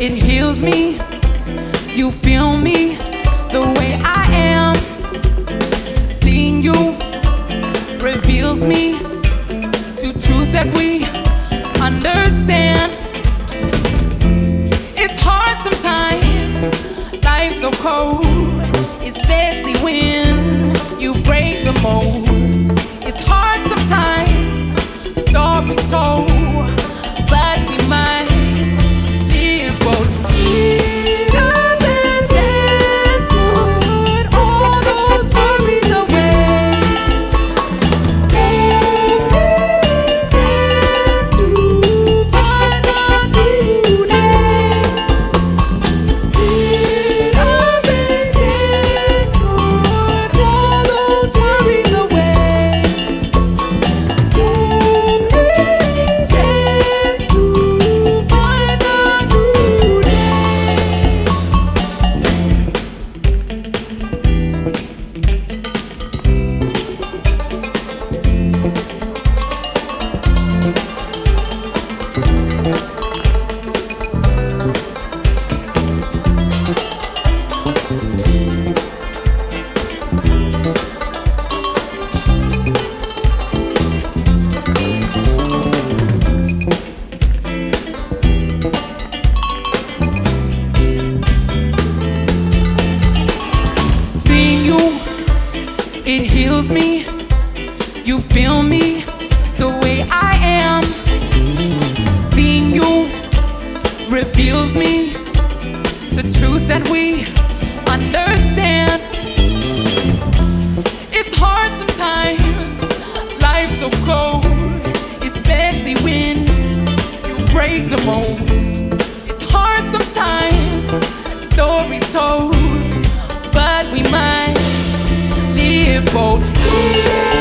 It heals me, you feel me the way I am. Seeing you reveals me to truth that we understand. It's hard sometimes, life's so cold, especially when you break the mold. It's hard sometimes, stories told, but we might live bold. Get up and dance, put all those worries away. Take a chance to find out today. Get up and dance, put all those worries away. Take a chance to find out today. Seeing you, it heals me. You feel me the way I am. Seeing you reveals me the truth that we understand. It's hard sometimes, life's so cold, especially when you break the mold. It's hard sometimes, stories told, but we might live bold.